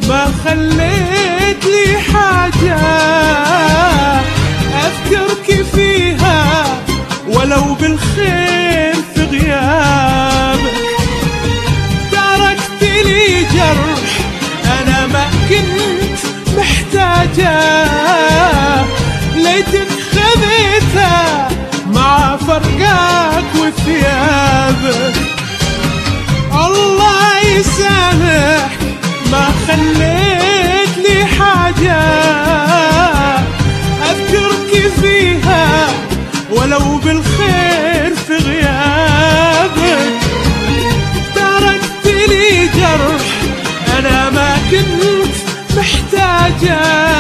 ما خليت لي حاجة أذكرك فيها ولو بالخير في غيابك. تركت لي جرح أنا ما كنت محتاجة، ليتك خذيتها مع فرقاك وثيابك. الله يسامح ما خليت لي حاجة أذكرك فيها ولو بالخير في غيابك. تركت لي جرح أنا ما كنت محتاجة،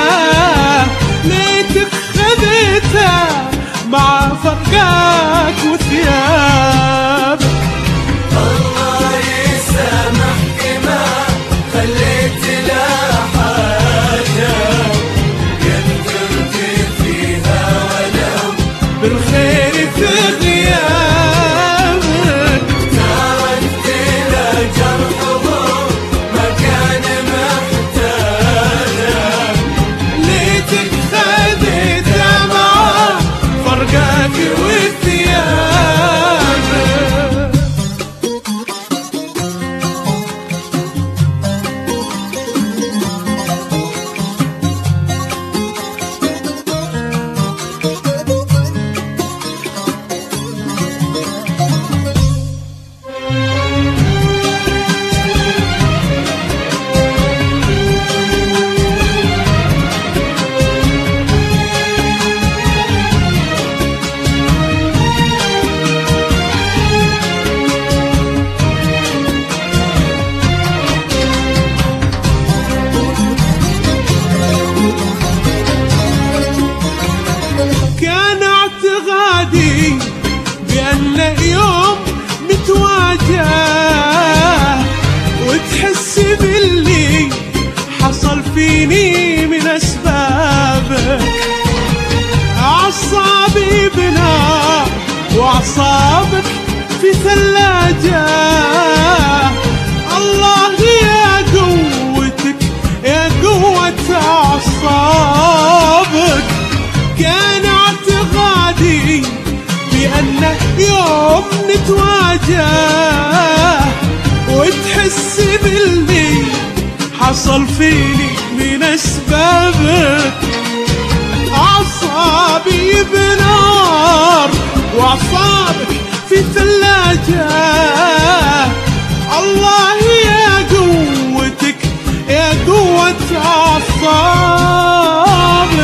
ليتك خذيتها مع فرقاك وثيابك. الله يسامحك ما خليت لا حاجة يذكرك فيها ولو بالخير في غيابك. تركت لا جرحه ما كان محتاجة، ليتك خذيتها مع فرقاك وثيابك. بأن يوم نتواجه وتحس باللي حصل فيني من أسبابك. أعصابي بنار وأعصابك في ثلاجة. الله يا قوتك يا قوة أعصابك. كان اعتقادي بأن يوم نتواجه وتحس باللي حصل فيني من أسبابك. أعصابي بنار وأعصابك في ثلاجة. الله يا قوتك يا قوة أعصابك.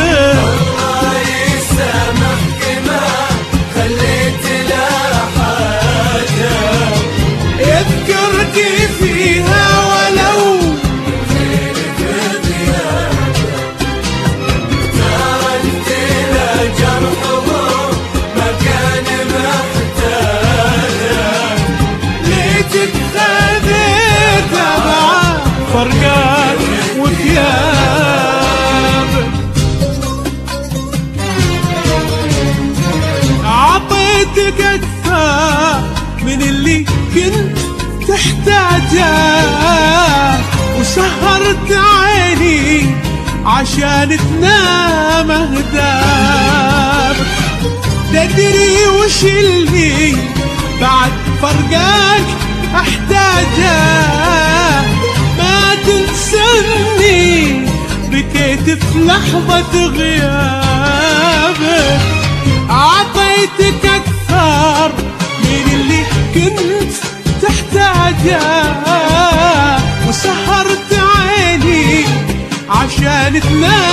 فيها ولو تركت لا جرحه ما كان محتاجة، ليتك خذيتها مع فرقاك وثيابك. عطيتك أكثر من اللي كنت تحتاجه وسهرت عيني عشان تنام أهدافك. تدري وش اللي بعد فرقاك أحتاجه؟ ما تنسني بكيت في لحظة غيابك. عطيتك أكثر من اللي كنت تحتاجه وسهرت عيني عشان تنام